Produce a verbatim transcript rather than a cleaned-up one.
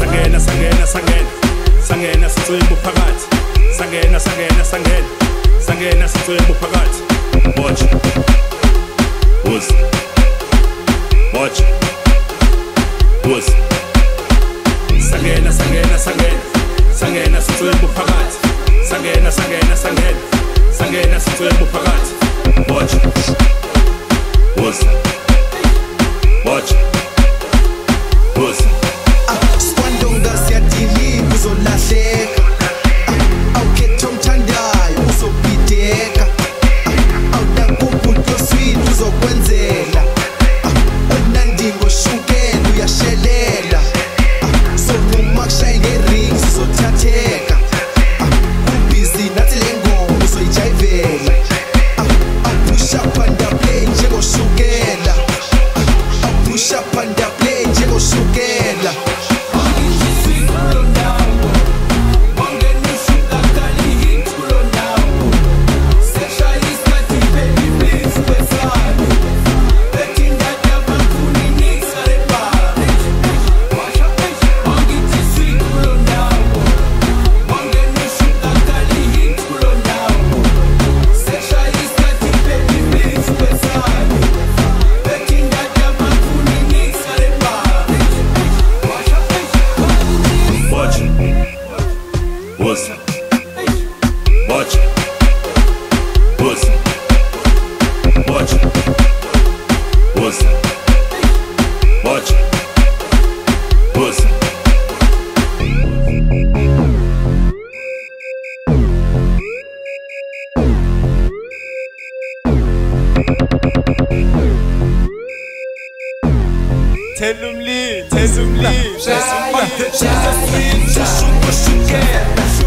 Sangena sangena sangena sangena sithola phakathi sangena sangena sangena sangena sithola phakathi watch was watch was sangena sangena sangena sangena sithola phakathi sangena sangena sangena sangena sithola phakathi watch was watch was Skwandonga siyadili uzolahleka awukhetha omthandayo uzobhideka awudakubuto sweet uzokwenzela umnandi ngoshukela uyashelela sonuma kushaya ngering sizothatheka ubhizi nathi le ngoma uzoyijayivela awupusha phanda play njengoshukela awupusha phanda play njengoshukela was watch was watch was watch was Tell them lean, tell them lean, tell them lean, tell them lean,